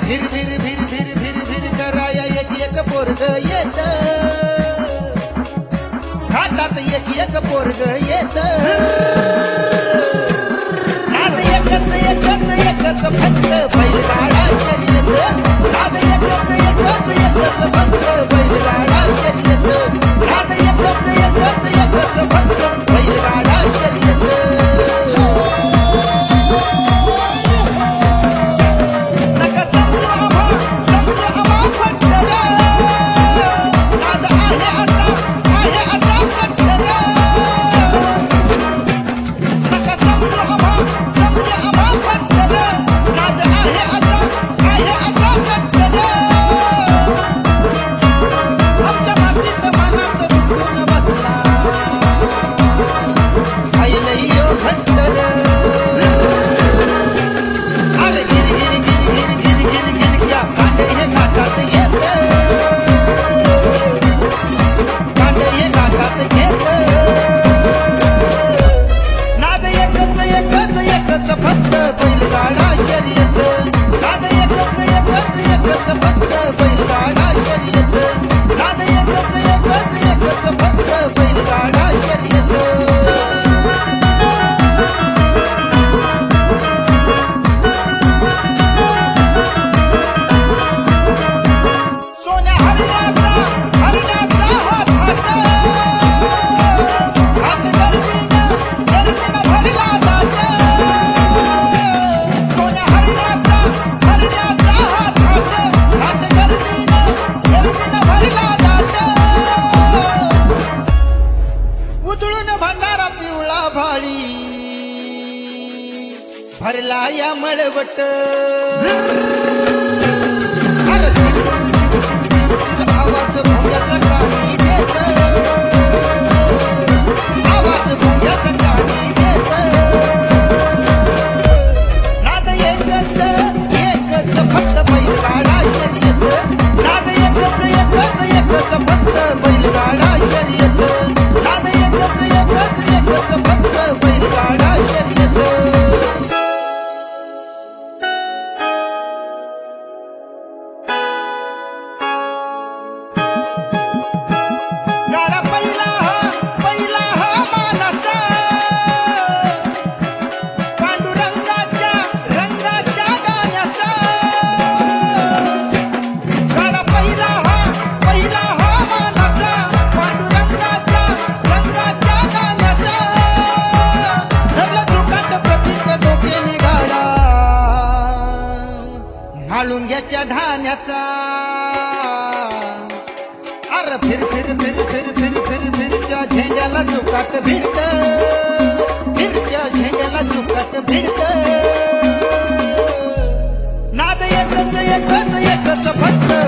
भिर भिर भिर भिर भिर भिर कराया एक एक पोरग येत घाटात एक एक पोरग येत नाद एकच एकच एकच फक्त बैलगाडा शर्यत नाद एकच एकच एकच फक्त बैलगाडा शर्यत नाद एकच एकच एकच फक्त बैलगाडा शर्यत भरला या मळवट आवाज भोंग्याचा काही देत आवाज भोंग्याचा काही देत नाद एकच एकच फक्त बैलगाडा शर्यत नाद एकच एकच एकच फक्त बैलगाडा शर्यत नाद एकच एकच एकच फक्त बैलगाडा शर्यत माळुंग्याच्या ढाण्याचा अरे फिर फिर फिर फिर फिर फिर फिरच्या झेंड्याला चुकाट भिडत फिरच्या झेंड्याला चुकाट भिडत नाद एकच एकच एकच फक्त